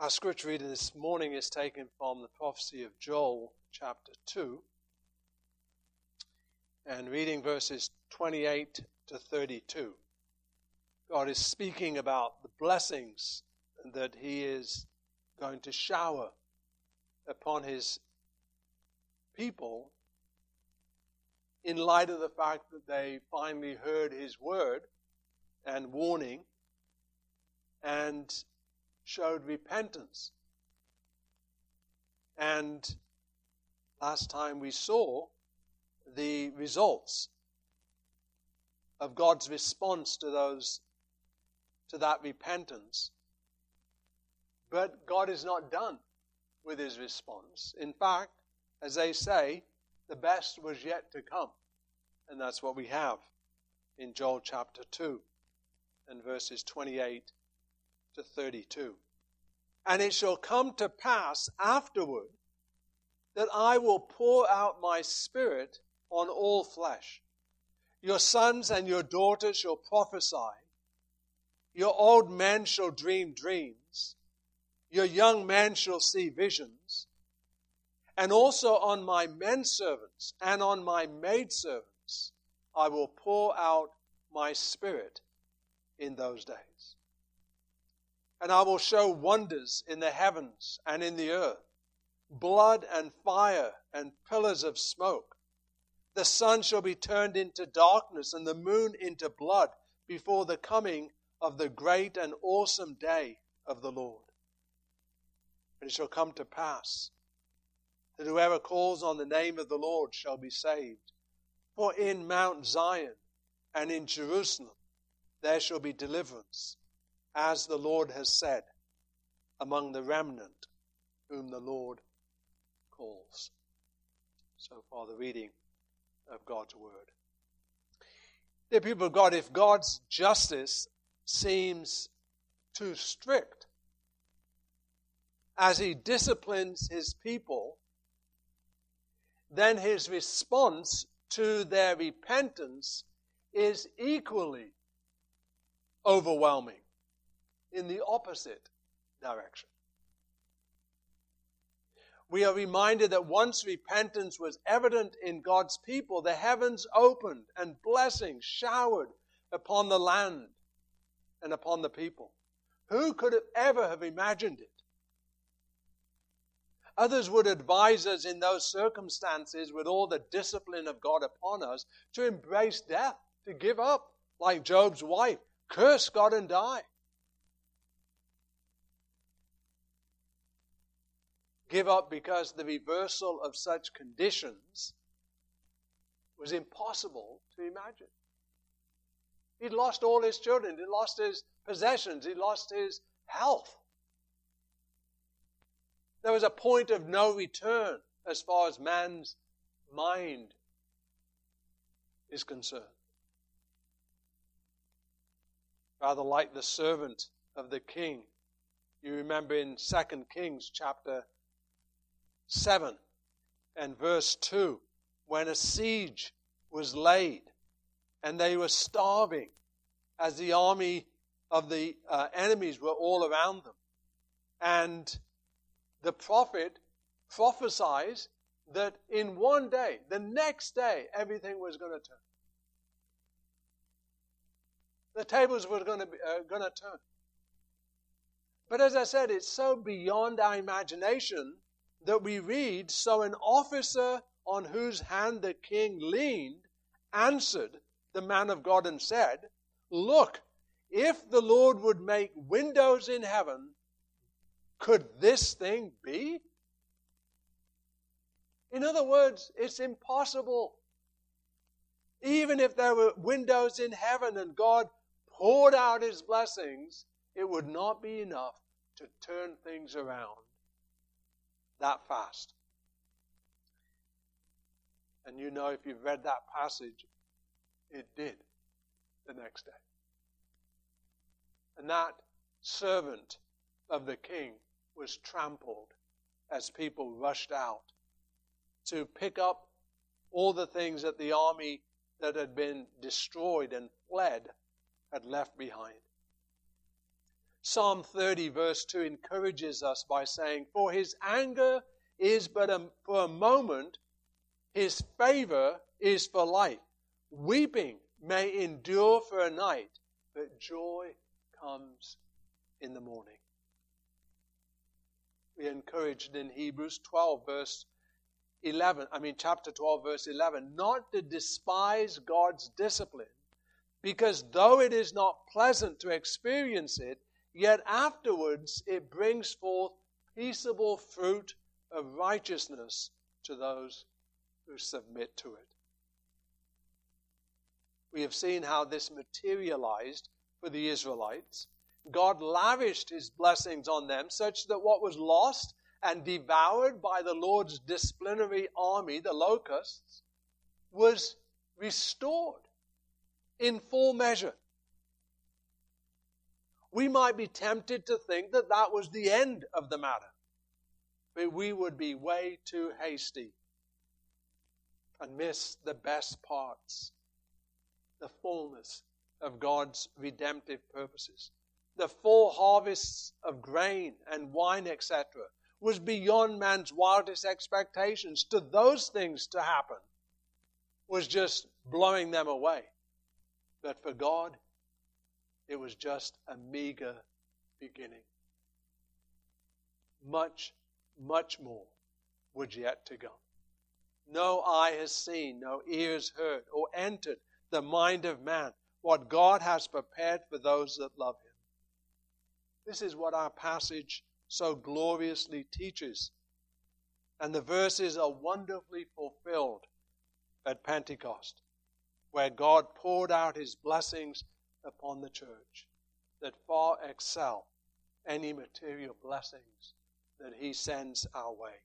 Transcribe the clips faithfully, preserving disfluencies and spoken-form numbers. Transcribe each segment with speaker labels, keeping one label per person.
Speaker 1: Our scripture reading this morning is taken from the prophecy of Joel, chapter two, and reading verses twenty-eight to thirty-two. God is speaking about the blessings that He is going to shower upon His people in light of the fact that they finally heard His word and warning and showed repentance. And last time we saw the results of God's response to those to that repentance. But God is not done with His response. In fact, as they say, the best was yet to come. And that's what we have in Joel chapter two and verses twenty-eight to thirty-two. And it shall come to pass afterward that I will pour out my Spirit on all flesh. Your sons and your daughters shall prophesy. Your old men shall dream dreams. Your young men shall see visions. And also on my men servants and on my maidservants I will pour out my Spirit in those days. And I will show wonders in the heavens and in the earth, blood and fire and pillars of smoke. The sun shall be turned into darkness and the moon into blood before the coming of the great and awesome day of the Lord. And it shall come to pass that whoever calls on the name of the Lord shall be saved. For in Mount Zion and in Jerusalem there shall be deliverance, as the Lord has said, among the remnant whom the Lord calls. So far the reading of God's word. Dear people of God, if God's justice seems too strict as He disciplines His people, then His response to their repentance is equally overwhelming in the opposite direction. We are reminded that once repentance was evident in God's people, the heavens opened and blessings showered upon the land and upon the people. Who could have ever have imagined it? Others would advise us in those circumstances, with all the discipline of God upon us, to embrace death, to give up, like Job's wife, curse God and die. Give up because the reversal of such conditions was impossible to imagine. He'd lost all his children, he lost his possessions, he lost his health. There was a point of no return as far as man's mind is concerned. Rather like the servant of the king. You remember in Second Kings chapter seven and verse two, when a siege was laid and they were starving as the army of the uh, enemies were all around them. And the prophet prophesies that in one day, the next day, everything was going to turn. The tables were going to be, uh, going to turn. But as I said, it's so beyond our imagination that we read, so an officer on whose hand the king leaned answered the man of God and said, look, if the Lord would make windows in heaven, could this thing be? In other words, it's impossible. Even if there were windows in heaven and God poured out His blessings, it would not be enough to turn things around that fast. And you know, if you've read that passage, it did the next day. And that servant of the king was trampled as people rushed out to pick up all the things that the army that had been destroyed and fled had left behind. Psalm thirty verse two encourages us by saying, "For his anger is but a, for a moment, his favor is for life. Weeping may endure for a night, but joy comes in the morning." We are encouraged in Hebrews twelve verse eleven, I mean chapter twelve verse eleven, not to despise God's discipline, because though it is not pleasant to experience it, yet afterwards it brings forth peaceable fruit of righteousness to those who submit to it. We have seen how this materialized for the Israelites. God lavished his blessings on them such that what was lost and devoured by the Lord's disciplinary army, the locusts, was restored in full measure. We might be tempted to think that that was the end of the matter, but we would be way too hasty and miss the best parts, the fullness of God's redemptive purposes. The full harvests of grain and wine, et cetera, was beyond man's wildest expectations. To those things to happen was just blowing them away. But for God, it was just a meager beginning. Much, much more was yet to come. No eye has seen, no ears heard, or entered the mind of man what God has prepared for those that love him. This is what our passage so gloriously teaches. And the verses are wonderfully fulfilled at Pentecost, where God poured out his blessings upon the church that far excel any material blessings that he sends our way.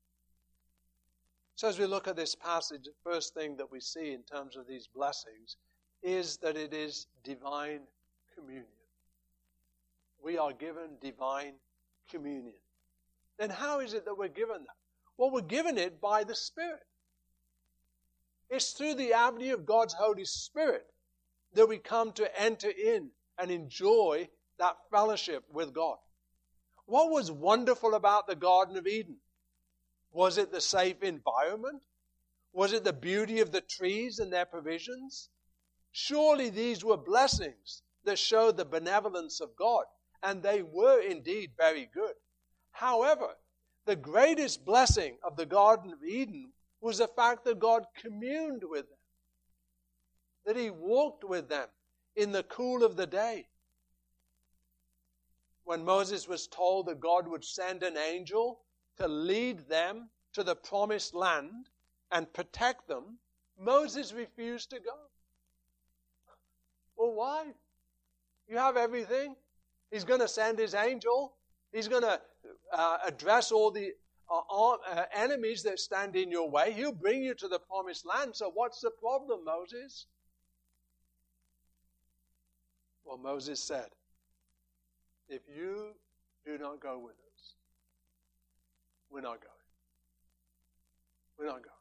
Speaker 1: So as we look at this passage, the first thing that we see in terms of these blessings is that it is divine communion. We are given divine communion. Then how is it that we're given that? Well, we're given it by the Spirit. It's through the avenue of God's Holy Spirit that we come to enter in and enjoy that fellowship with God. What was wonderful about the Garden of Eden? Was it the safe environment? Was it the beauty of the trees and their provisions? Surely these were blessings that showed the benevolence of God, and they were indeed very good. However, the greatest blessing of the Garden of Eden was the fact that God communed with them, that he walked with them in the cool of the day. When Moses was told that God would send an angel to lead them to the promised land and protect them, Moses refused to go. Well, why? You have everything. He's going to send his angel. He's going to uh, address all the uh, uh, enemies that stand in your way. He'll bring you to the promised land. So what's the problem, Moses? Well, Moses said, if you do not go with us, we're not going. We're not going.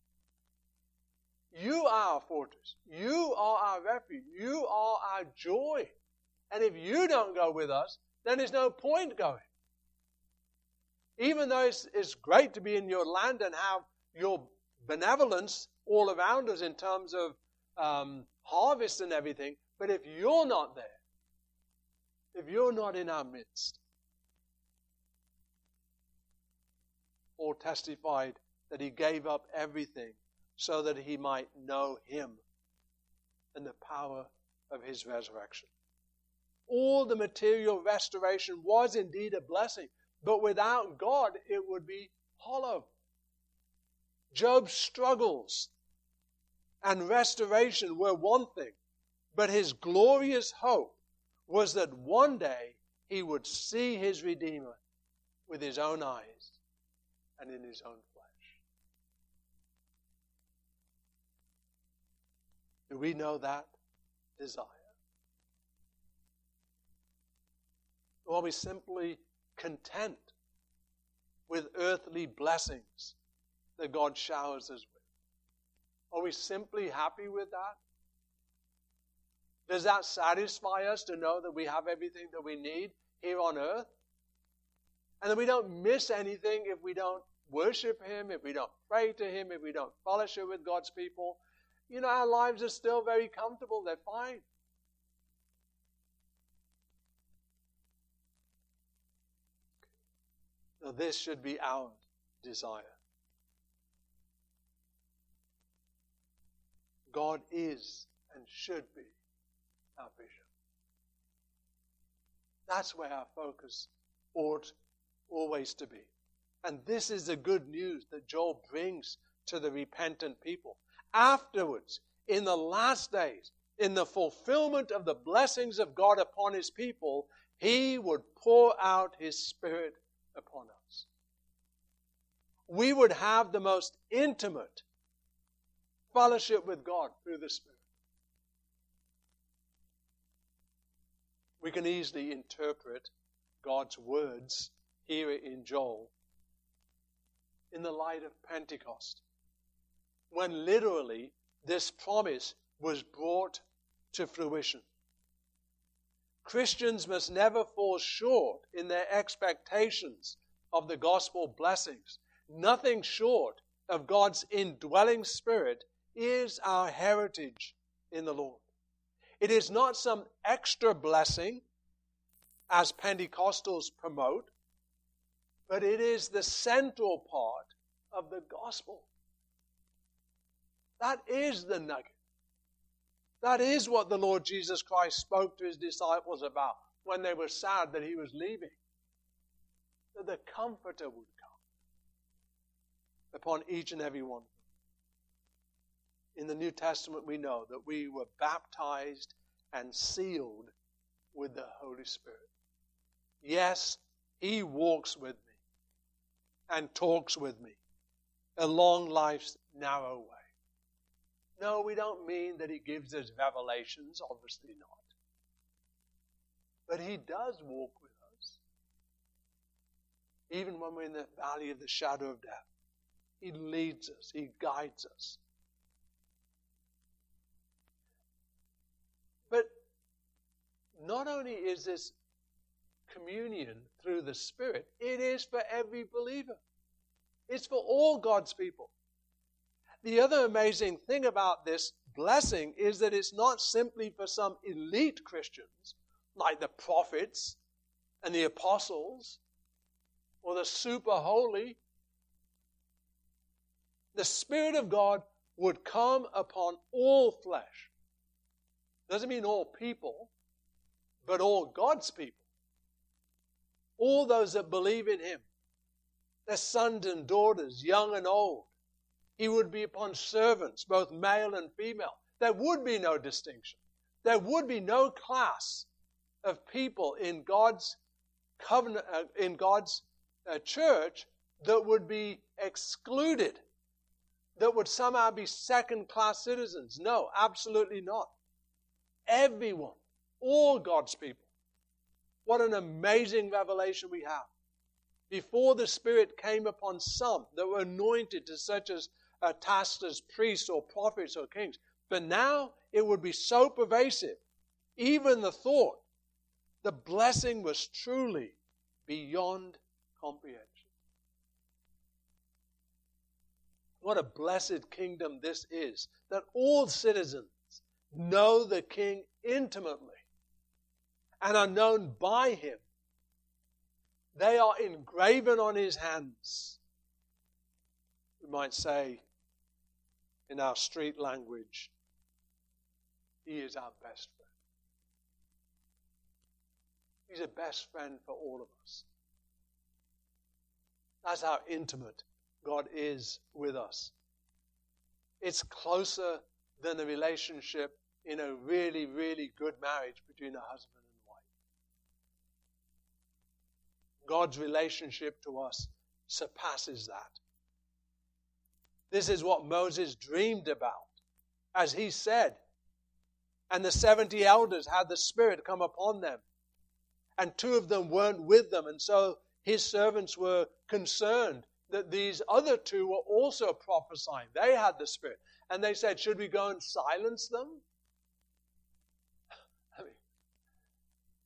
Speaker 1: You are our fortress. You are our refuge. You are our joy. And if you don't go with us, then there's no point going. Even though it's, it's great to be in your land and have your benevolence all around us in terms of um, harvest and everything, but if you're not there, if you're not in our midst, Paul testified that he gave up everything so that he might know him and the power of his resurrection. All the material restoration was indeed a blessing, but without God it would be hollow. Job's struggles and restoration were one thing, but his glorious hope was that one day he would see his Redeemer with his own eyes and in his own flesh. Do we know that desire? Or are we simply content with earthly blessings that God showers us with? Are we simply happy with that? Does that satisfy us to know that we have everything that we need here on earth? And that we don't miss anything if we don't worship Him, if we don't pray to Him, if we don't fellowship with God's people? You know, our lives are still very comfortable. They're fine. Now, this should be our desire. God is and should be our vision. That's where our focus ought always to be. And this is the good news that Joel brings to the repentant people. Afterwards, in the last days, in the fulfillment of the blessings of God upon His people, He would pour out His Spirit upon us. We would have the most intimate fellowship with God through the Spirit. We can easily interpret God's words here in Joel in the light of Pentecost, when literally this promise was brought to fruition. Christians must never fall short in their expectations of the gospel blessings. Nothing short of God's indwelling Spirit is our heritage in the Lord. It is not some extra blessing, as Pentecostals promote, but it is the central part of the gospel. That is the nugget. That is what the Lord Jesus Christ spoke to His disciples about when they were sad that He was leaving. That the Comforter would come upon each and every one of them. In the New Testament we know that we were baptized and sealed with the Holy Spirit. Yes, He walks with me and talks with me along life's narrow way. No, we don't mean that He gives us revelations, obviously not. But He does walk with us. Even when we're in the valley of the shadow of death, He leads us, He guides us. But not only is this communion through the Spirit, it is for every believer. It's for all God's people. The other amazing thing about this blessing is that it's not simply for some elite Christians, like the prophets and the apostles, or the super holy. The Spirit of God would come upon all flesh. Doesn't mean all people, but all God's people. All those that believe in Him. Their sons and daughters, young and old. He would be upon servants, both male and female. There would be no distinction. There would be no class of people in God's covenant, uh, in God's uh, church that would be excluded, that would somehow be second-class citizens. No, absolutely not. Everyone, all God's people. What an amazing revelation we have. Before the Spirit came upon some that were anointed to such as uh, tasked as priests or prophets or kings. But now it would be so pervasive. Even the thought, the blessing was truly beyond comprehension. What a blessed kingdom this is, that all citizens know the King intimately and are known by Him. They are engraven on His hands. We might say, in our street language, He is our best friend. He's a best friend for all of us. That's how intimate God is with us. It's closer than the relationship in a really, really good marriage between a husband and wife. God's relationship to us surpasses that. This is what Moses dreamed about, as he said. And the seventy elders had the Spirit come upon them. And two of them weren't with them. And so his servants were concerned that these other two were also prophesying. They had the Spirit. And they said, should we go and silence them?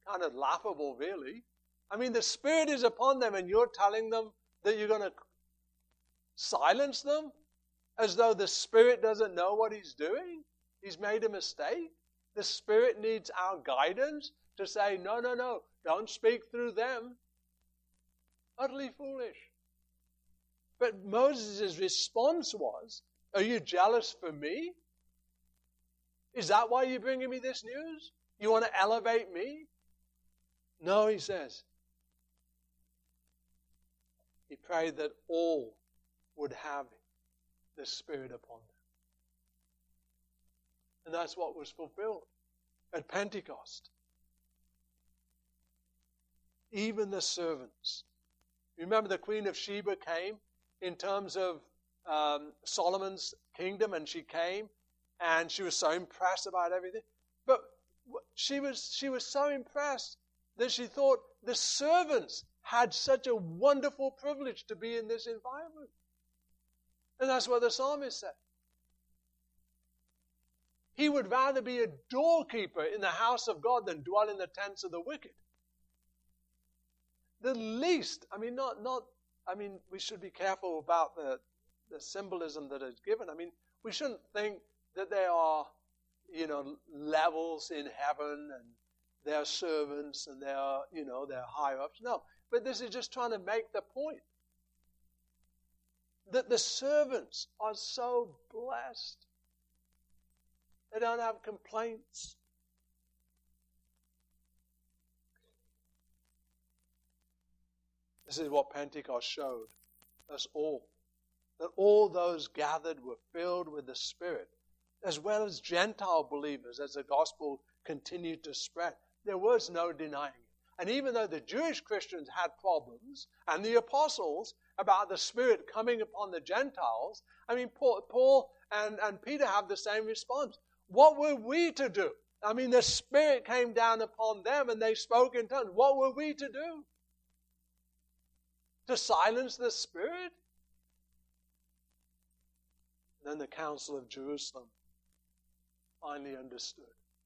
Speaker 1: kind of laughable, really. I mean, the Spirit is upon them and you're telling them that you're going to silence them as though the Spirit doesn't know what He's doing. He's made a mistake. The Spirit needs our guidance to say, no, no, no, don't speak through them. Utterly foolish. But Moses' response was, are you jealous for me? Is that why you're bringing me this news? You want to elevate me? No, he says. He prayed that all would have the Spirit upon them. And that's what was fulfilled at Pentecost. Even the servants. Remember the Queen of Sheba came in terms of um, Solomon's kingdom, and she came and she was so impressed about everything. But she was, she was so impressed that she thought the servants had such a wonderful privilege to be in this environment. And that's what the psalmist said. He would rather be a doorkeeper in the house of God than dwell in the tents of the wicked. The least, I mean, not, not, I mean, we should be careful about the, the symbolism that is given. I mean, we shouldn't think that there are, you know, levels in heaven and there are servants and there are, you know, there are higher ups. No, but this is just trying to make the point that the servants are so blessed. They don't have complaints. This is what Pentecost showed us all. That all those gathered were filled with the Spirit, as well as Gentile believers as the gospel continued to spread. There was no denying it. And even though the Jewish Christians had problems, and the apostles, about the Spirit coming upon the Gentiles, I mean, Paul, Paul and, and Peter have the same response. What were we to do? I mean, the Spirit came down upon them and they spoke in tongues. What were we to do? To silence the Spirit? Then the Council of Jerusalem finally understood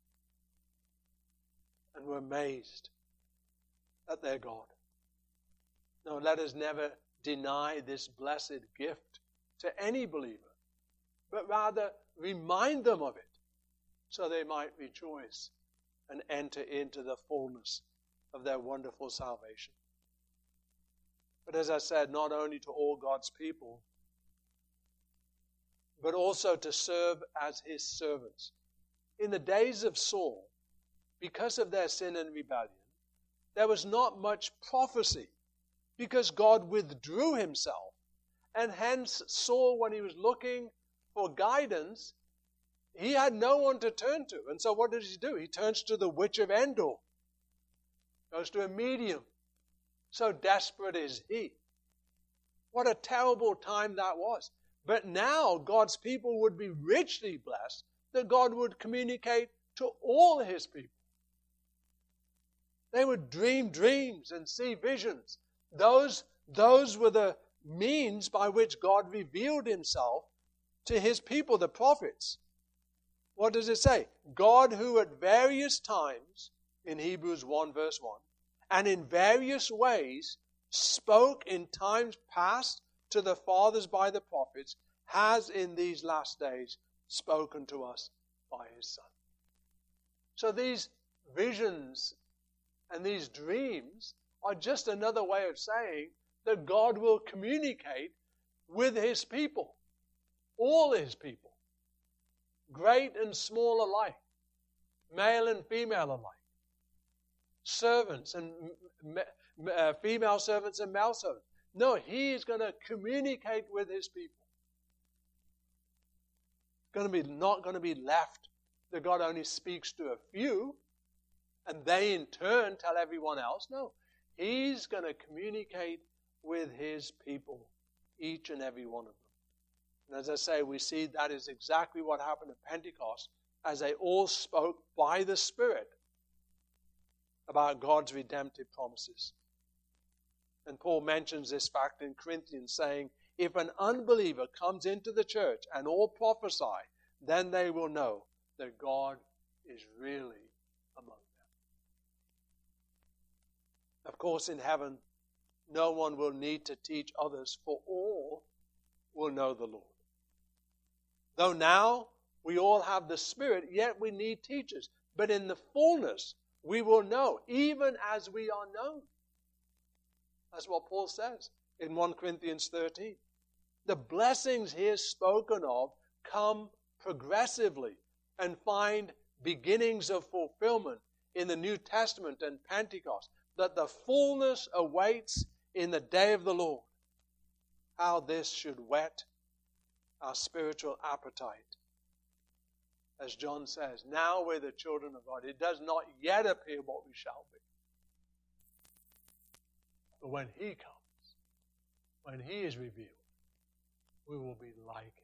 Speaker 1: and were amazed at their God. No, let us never deny this blessed gift to any believer, but rather remind them of it so they might rejoice and enter into the fullness of their wonderful salvation. But as I said, not only to all God's people, but also to serve as His servants. In the days of Saul, because of their sin and rebellion, there was not much prophecy because God withdrew Himself. And hence Saul, when he was looking for guidance, he had no one to turn to. And so what does he do? He turns to the witch of Endor. Goes to a medium. So desperate is he. What a terrible time that was. But now God's people would be richly blessed that God would communicate to all His people. They would dream dreams and see visions. Those, those were the means by which God revealed Himself to His people, the prophets. What does it say? God who at various times, in Hebrews one verse one, and in various ways spoke in times past to the fathers by the prophets, has in these last days spoken to us by His Son. So these visions and these dreams are just another way of saying that God will communicate with His people, all His people, great and small alike, male and female alike, servants and uh, female servants and male servants. No, He is going to communicate with His people. Going to be not going to be left that God only speaks to a few and they in turn tell everyone else. No, He's going to communicate with His people, each and every one of them. And as I say, we see that is exactly what happened at Pentecost as they all spoke by the Spirit about God's redemptive promises. And Paul mentions this fact in Corinthians, saying, if an unbeliever comes into the church and all prophesy, then they will know that God is really among them. Of course, in heaven, no one will need to teach others, for all will know the Lord. Though now we all have the Spirit, yet we need teachers. But in the fullness, we will know, even as we are known. That's what Paul says in First Corinthians thirteen. The blessings here spoken of come progressively and find beginnings of fulfillment in the New Testament and Pentecost, that the fullness awaits in the day of the Lord. How this should whet our spiritual appetite. As John says, now we're the children of God. It does not yet appear what we shall be. But when He comes, when He is revealed, we will be like Him.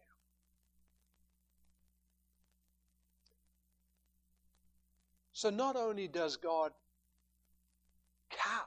Speaker 1: So not only does God cap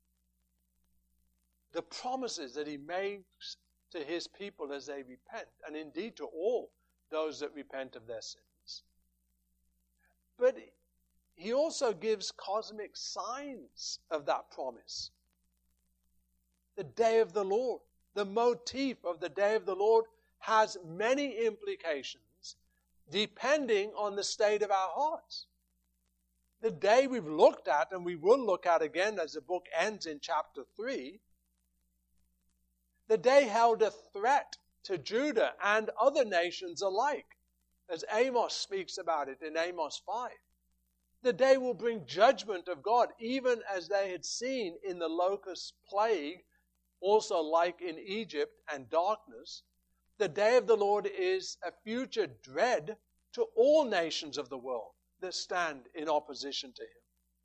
Speaker 1: the promises that He makes to His people as they repent, and indeed to all those that repent of their sins, but He also gives cosmic signs of that promise. The day of the Lord, the motif of the day of the Lord, has many implications depending on the state of our hearts. The day we've looked at, and we will look at again as the book ends in chapter three, the day held a threat to Judah and other nations alike, as Amos speaks about it in Amos five. The day will bring judgment of God, even as they had seen in the locust plague, also like in Egypt, and darkness. The day of the Lord is a future dread to all nations of the world that stand in opposition to Him.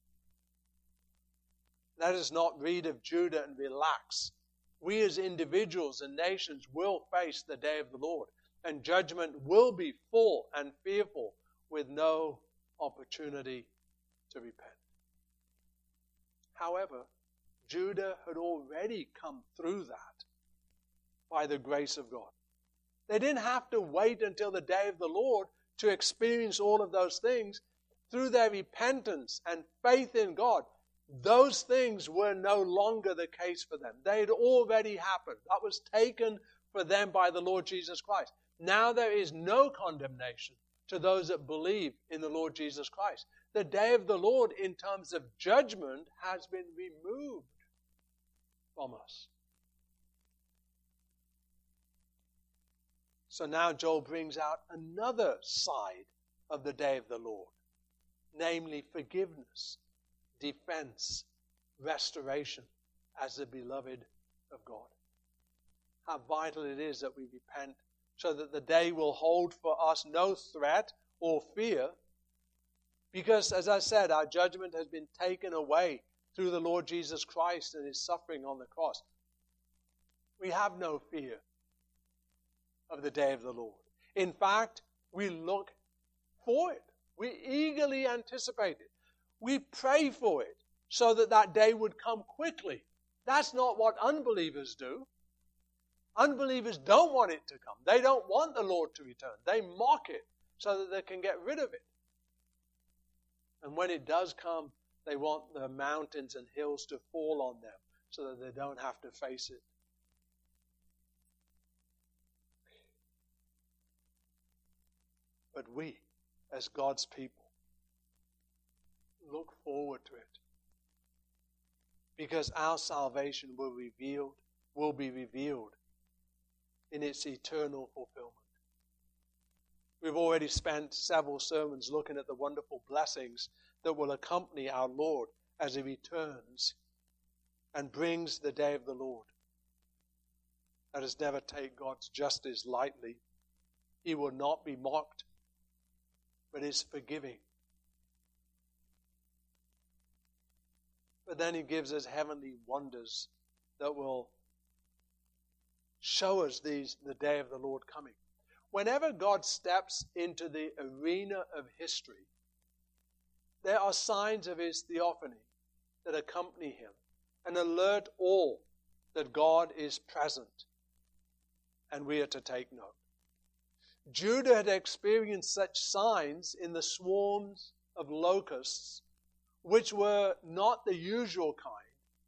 Speaker 1: Let us not read of Judah and relax. We as individuals and nations will face the day of the Lord, and judgment will be full and fearful with no opportunity to repent. However, Judah had already come through that by the grace of God. They didn't have to wait until the day of the Lord to experience all of those things. Through their repentance and faith in God, those things were no longer the case for them. They had already happened. That was taken for them by the Lord Jesus Christ. Now there is no condemnation to those that believe in the Lord Jesus Christ. The day of the Lord, in terms of judgment, has been removed from us. So now Joel brings out another side of the day of the Lord, namely forgiveness, defense, restoration as the beloved of God. How vital it is that we repent, so that the day will hold for us no threat or fear, because, as I said, our judgment has been taken away through the Lord Jesus Christ and His suffering on the cross. We have no fear of the day of the Lord. In fact, we look for it. We eagerly anticipate it. We pray for it so that that day would come quickly. That's not what unbelievers do. Unbelievers don't want it to come. They don't want the Lord to return. They mock it so that they can get rid of it. And when it does come, they want the mountains and hills to fall on them so that they don't have to face it. But we, as God's people, look forward to it, because our salvation will revealed, will be revealed in its eternal fulfillment. We've already spent several sermons looking at the wonderful blessings that will accompany our Lord as He returns and brings the day of the Lord. Let us never take God's justice lightly. He will not be mocked, but is forgiving. But then He gives us heavenly wonders that will show us these the day of the Lord coming. Whenever God steps into the arena of history, there are signs of His theophany that accompany Him and alert all that God is present, and we are to take note. Judah had experienced such signs in the swarms of locusts, which were not the usual kind,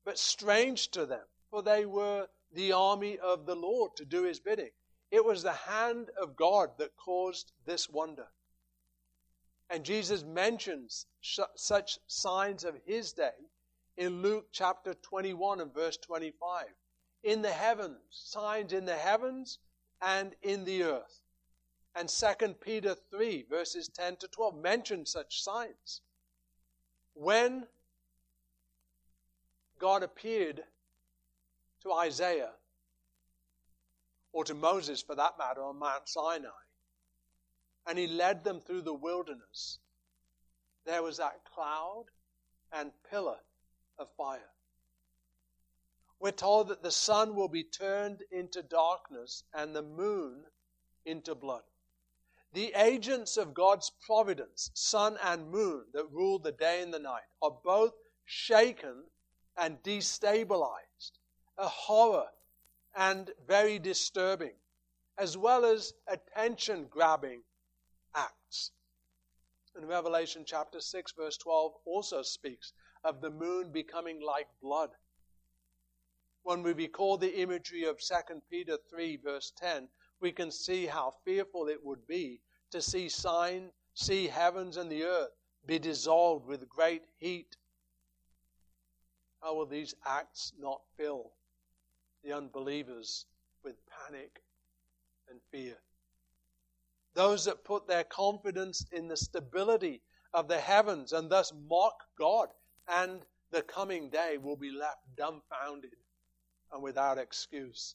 Speaker 1: but strange to them, for they were the army of the Lord to do his bidding. It was the hand of God that caused this wonder. And Jesus mentions sh- such signs of his day in Luke chapter twenty-one and verse twenty-five. In the heavens, signs in the heavens and in the earth. And Second Peter three verses ten to twelve mention such signs. When God appeared to Isaiah, or to Moses for that matter, on Mount Sinai, and he led them through the wilderness, there was that cloud and pillar of fire. We're told that the sun will be turned into darkness and the moon into blood. The agents of God's providence, sun and moon that rule the day and the night, are both shaken and destabilized. A horror and very disturbing, as well as attention-grabbing acts. And Revelation chapter six verse twelve also speaks of the moon becoming like blood. When we recall the imagery of Second Peter three verse ten, we can see how fearful it would be to see sign, see heavens and the earth be dissolved with great heat. How will these acts not fill the unbelievers with panic and fear? Those that put their confidence in the stability of the heavens and thus mock God and the coming day will be left dumbfounded and without excuse.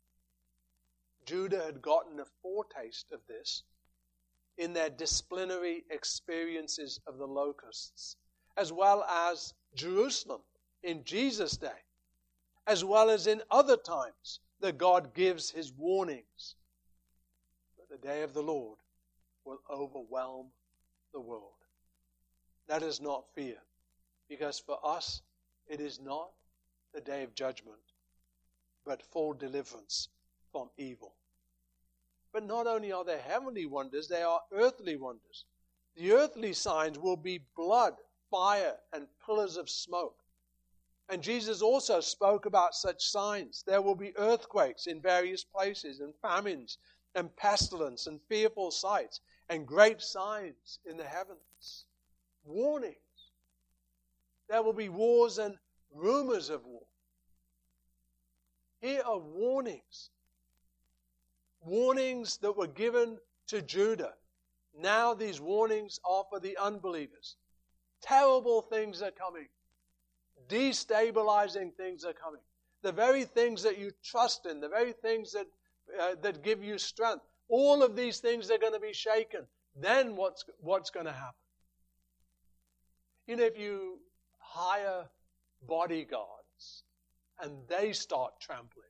Speaker 1: Judah had gotten a foretaste of this in their disciplinary experiences of the locusts, as well as Jerusalem in Jesus' day, as well as in other times that God gives his warnings. But the day of the Lord will overwhelm the world. Let us not fear, because for us it is not the day of judgment, but full deliverance from evil. But not only are there heavenly wonders, there are earthly wonders. The earthly signs will be blood, fire, and pillars of smoke. And Jesus also spoke about such signs. There will be earthquakes in various places, and famines, and pestilence, and fearful sights, and great signs in the heavens. Warnings. There will be wars and rumors of war. Here are warnings. Warnings that were given to Judah. Now these warnings are for the unbelievers. Terrible things are coming. Destabilizing things are coming. The very things that you trust in, the very things that uh, that give you strength, all of these things are going to be shaken. Then what's what's going to happen? You know, if you hire bodyguards and they start trampling,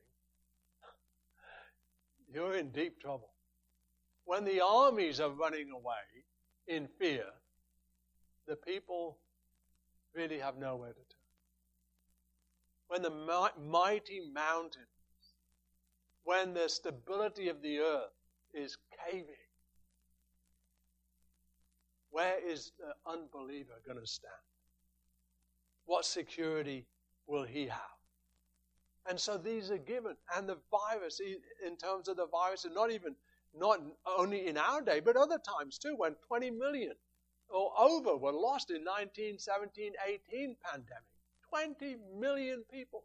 Speaker 1: you're in deep trouble. When the armies are running away in fear, the people really have nowhere to turn. When the mighty mountains, when the stability of the earth is caving, where is the unbeliever going to stand? What security will he have? And so these are given. And the virus, in terms of the virus, and not even, not only in our day, but other times too, when twenty million or over were lost in nineteen, seventeen, eighteen pandemic. twenty million people.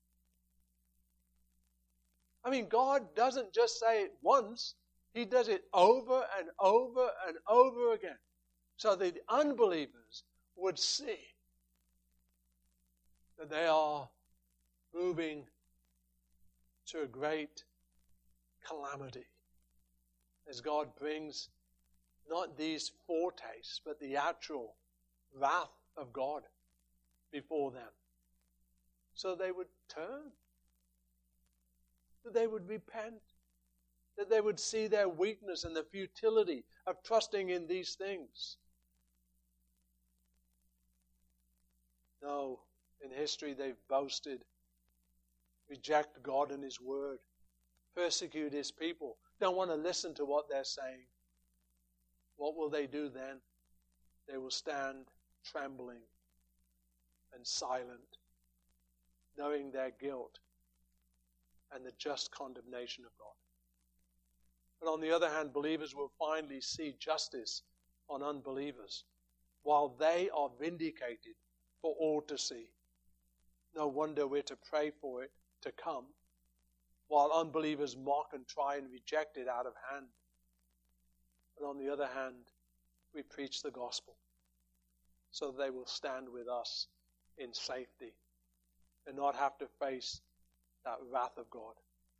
Speaker 1: I mean, God doesn't just say it once. He does it over and over and over again. So the unbelievers would see that they are moving to a great calamity as God brings not these foretastes, but the actual wrath of God before them. So they would turn, that they would repent, that they would see their weakness and the futility of trusting in these things. No, in history they've boasted, reject God and His Word, persecute His people, don't want to listen to what they're saying. What will they do then? They will stand trembling and silent knowing their guilt and the just condemnation of God. But on the other hand, believers will finally see justice on unbelievers while they are vindicated for all to see. No wonder we're to pray for it to come, while unbelievers mock and try and reject it out of hand. But on the other hand, we preach the gospel so that they will stand with us in safety and not have to face that wrath of God.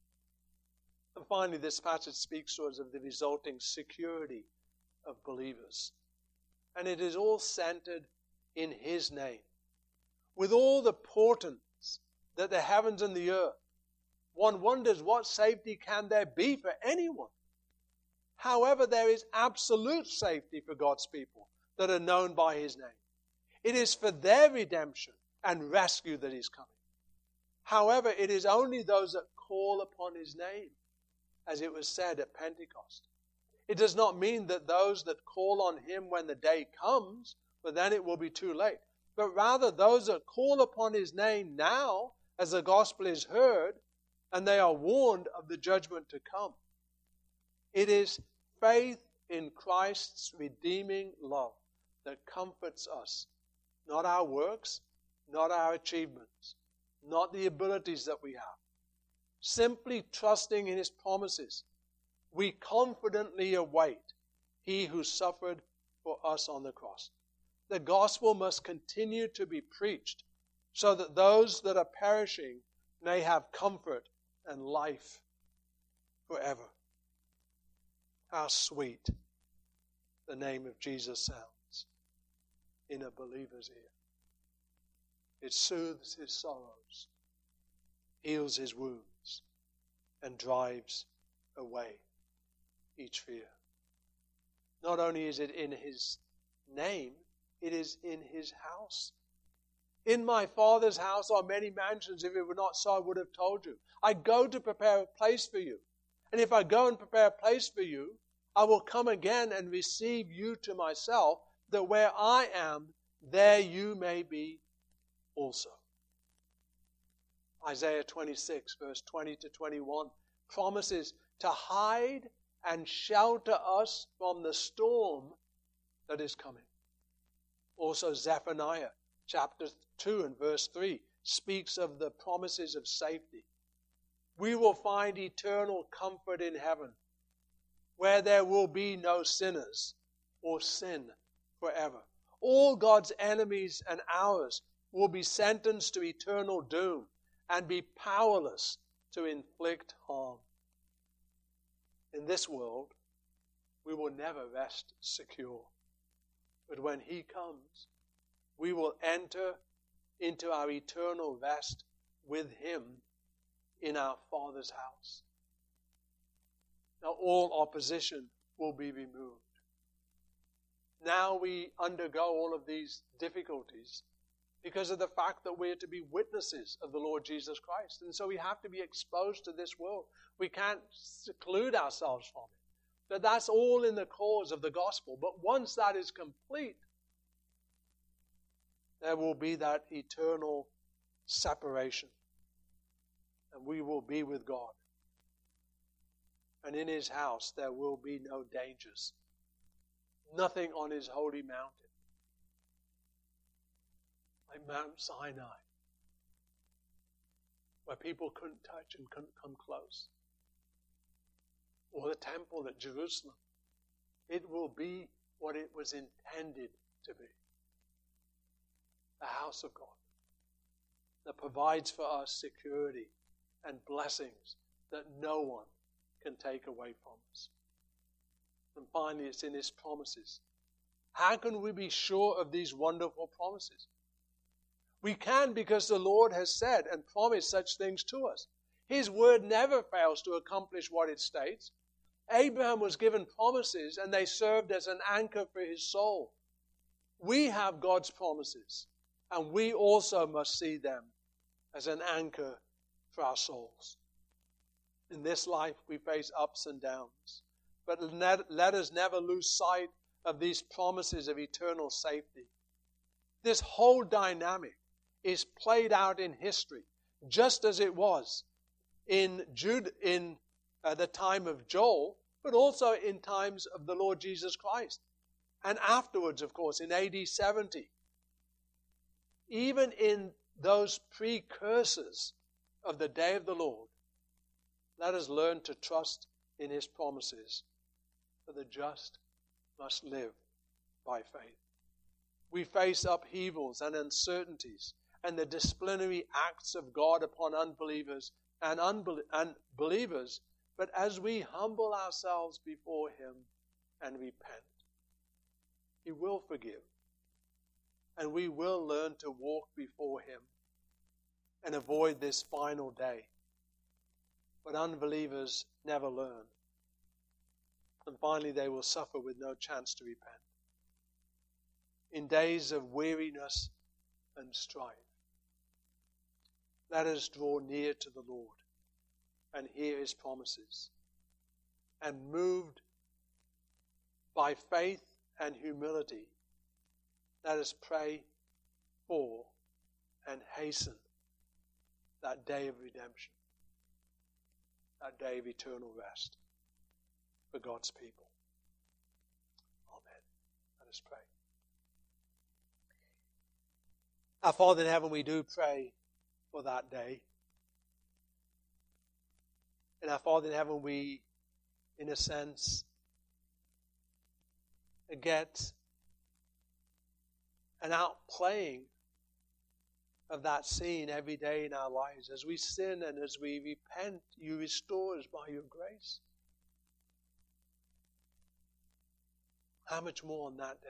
Speaker 1: And finally, this passage speaks to us of the resulting security of believers. And it is all centered in His name. With all the portents that the heavens and the earth, one wonders what safety can there be for anyone. However, there is absolute safety for God's people that are known by His name. It is for their redemption and rescue that He's coming. However, it is only those that call upon His name, as it was said at Pentecost. It does not mean that those that call on Him when the day comes, for then it will be too late. But rather those that call upon His name now, as the gospel is heard, and they are warned of the judgment to come. It is faith in Christ's redeeming love that comforts us, not our works, not our achievements, not the abilities that we have. Simply trusting in His promises, we confidently await He who suffered for us on the cross. The gospel must continue to be preached so that those that are perishing may have comfort and life forever. How sweet the name of Jesus sounds in a believer's ear. It soothes his sorrows, heals his wounds, and drives away each fear. Not only is it in His name, it is in His house. In my Father's house are many mansions. If it were not so, I would have told you. I go to prepare a place for you. And if I go and prepare a place for you, I will come again and receive you to myself, that where I am, there you may be also. Isaiah twenty-six, verse twenty to twenty-one, promises to hide and shelter us from the storm that is coming. Also, Zephaniah chapter two and verse three speaks of the promises of safety. We will find eternal comfort in heaven, where there will be no sinners or sin forever. All God's enemies and ours will be sentenced to eternal doom and be powerless to inflict harm. In this world, we will never rest secure. But when He comes, we will enter into our eternal rest with Him in our Father's house. Now all opposition will be removed. Now we undergo all of these difficulties because of the fact that we're to be witnesses of the Lord Jesus Christ. And so we have to be exposed to this world. We can't seclude ourselves from it. But that's all in the cause of the gospel. But once that is complete, there will be that eternal separation. And we will be with God. And in His house there will be no dangers. Nothing on His holy mountain. Like Mount Sinai, where people couldn't touch and couldn't come close. Or the temple at Jerusalem. It will be what it was intended to be. The house of God that provides for us security and blessings that no one can take away from us. And finally, it's in His promises. How can we be sure of these wonderful promises? We can because the Lord has said and promised such things to us. His word never fails to accomplish what it states. Abraham was given promises and they served as an anchor for his soul. We have God's promises and we also must see them as an anchor for our souls. In this life we face ups and downs, but let us never lose sight of these promises of eternal safety. This whole dynamic is played out in history just as it was in Jude, in uh, the time of Joel, but also in times of the Lord Jesus Christ. And afterwards, of course, in A D seventy. Even in those precursors of the day of the Lord, let us learn to trust in His promises, for the just must live by faith. We face upheavals and uncertainties and the disciplinary acts of God upon unbelievers and, unbel- and believers, but as we humble ourselves before Him and repent, He will forgive, and we will learn to walk before Him and avoid this final day. But unbelievers never learn, and finally they will suffer with no chance to repent. In days of weariness and strife, let us draw near to the Lord and hear His promises. And moved by faith and humility, let us pray for and hasten that day of redemption, that day of eternal rest for God's people. Amen. Let us pray. Our Father in heaven, we do pray for that day. And our Father in heaven, we, in a sense, get an outplaying of that scene every day in our lives. As we sin and as we repent, you restore us by your grace. How much more on that day?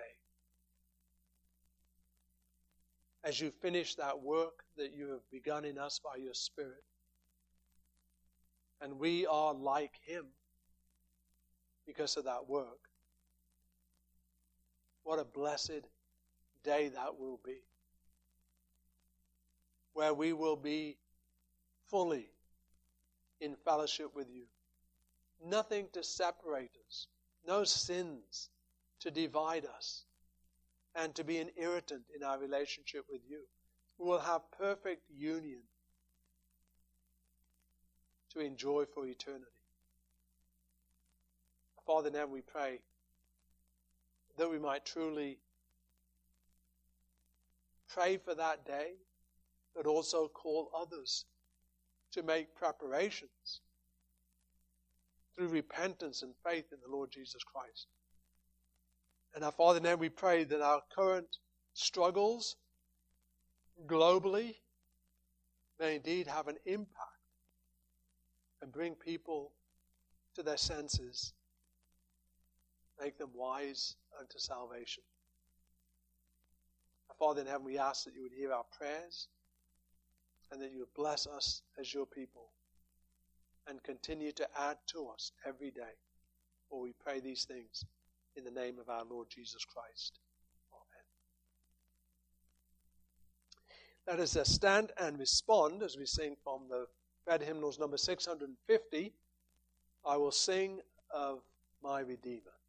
Speaker 1: As you finish that work that you have begun in us by your Spirit. And we are like Him because of that work. What a blessed day that will be. Where we will be fully in fellowship with you. Nothing to separate us. No sins to divide us. And to be an irritant in our relationship with you. We will have perfect union to enjoy for eternity. Father, now we pray that we might truly pray for that day, but also call others to make preparations through repentance and faith in the Lord Jesus Christ. And our Father, now we pray that our current struggles globally may indeed have an impact and bring people to their senses, make them wise unto salvation. Our Father in heaven, we ask that you would hear our prayers and that you would bless us as your people and continue to add to us every day. For we pray these things in the name of our Lord Jesus Christ. Amen. Let us uh, stand and respond as we sing from the Red Hymnals number six hundred fifty. I will sing of my Redeemer.